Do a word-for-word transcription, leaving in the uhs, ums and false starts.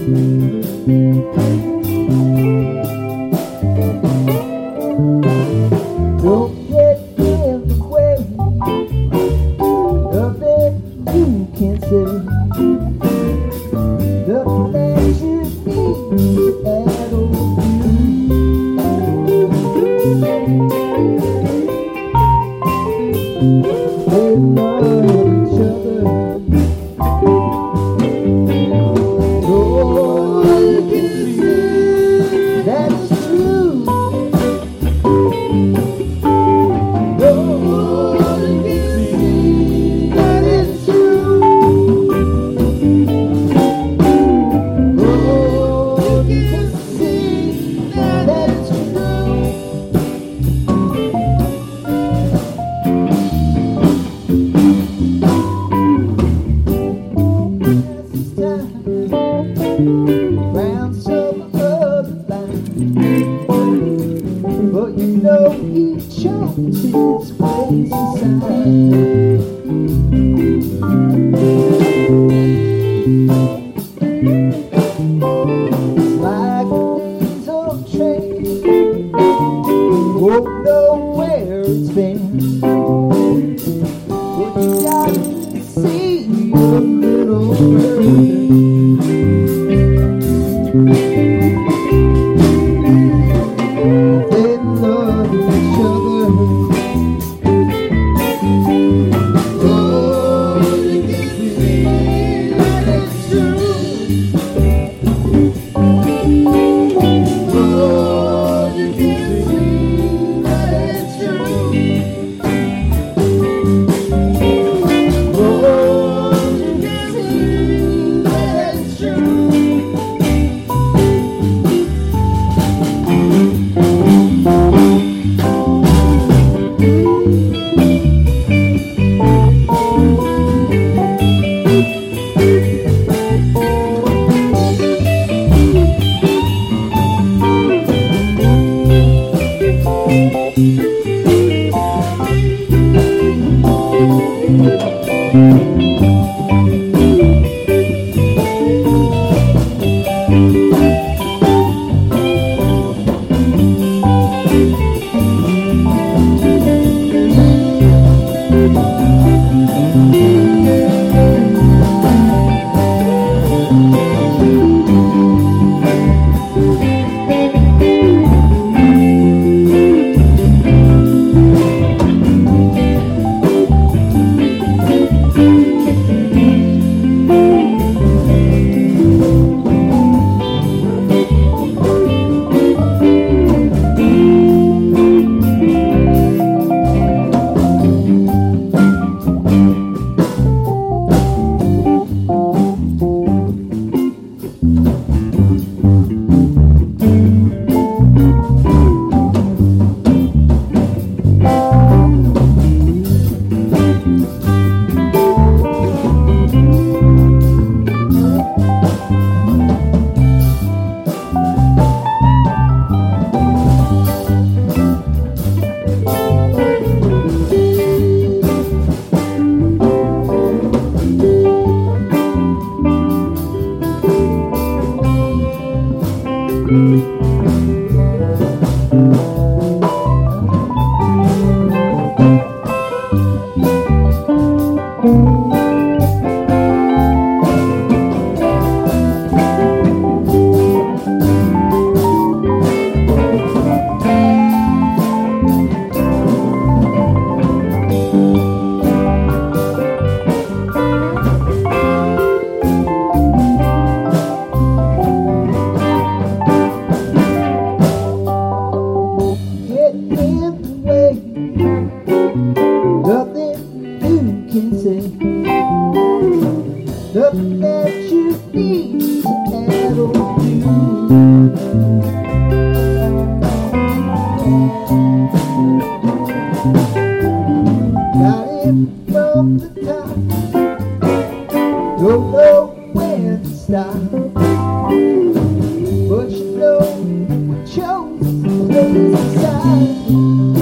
Don't get in the way. Nothing you can say. Nothing that you need to add on you. They love each other. Oh, you can see that's true. Round some other line, but you know he chose his place aside. Like a diesel train, won't know where it's been, but you got to see a little further. They love each other. Oh, you can see that it's true. Oh, you can see that it's true. Oh, you can see that it's true. Nothing that you need to add or do. Got it from the top, don't know when to stop, but you know we chose to lay aside.